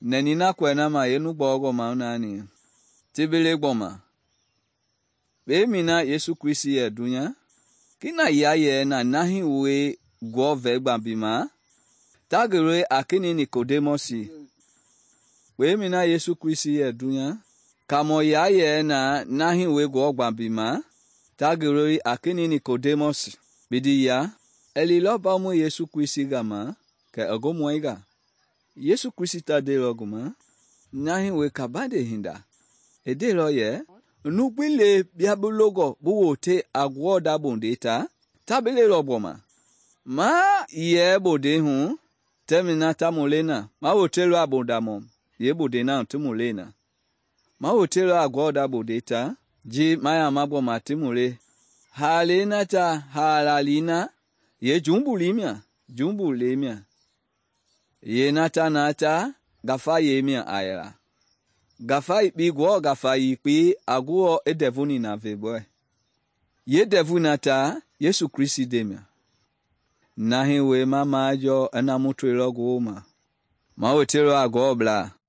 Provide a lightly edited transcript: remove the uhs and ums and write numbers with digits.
nenina kwena ma yenu bogo ma unani tibele gboma be mina Yesu Kristi ye dunya kina ya ye na nahi we go ve gbambima tagere akini Nikodemosi be mina Yesu Kristi ye dunya kamo ya ye na nahi we go gbambima tagere akini Nikodemosi bidiya elilo ba mu Yesu Kristi gama ke agomwaiga Yesu Kristi ta de loguma nahi we kabade hinda edelo ye nugbile biabulogo buwote agwoda bondeta tabele loboma ma ye bode hu temina tamolena ma wotelo abondamo ye bode na tumolena ma wotelo agwoda bondeta ji maya maboma timole halena ta halalina ye jumbulimia ye nata gafa yemia ayra gafa ikpigwo gafa ikpi agwo edevuni na veboy ye devunata Yesu Kristi demia nahi we mama jo anamutrelo goma ma wotelo agwo bla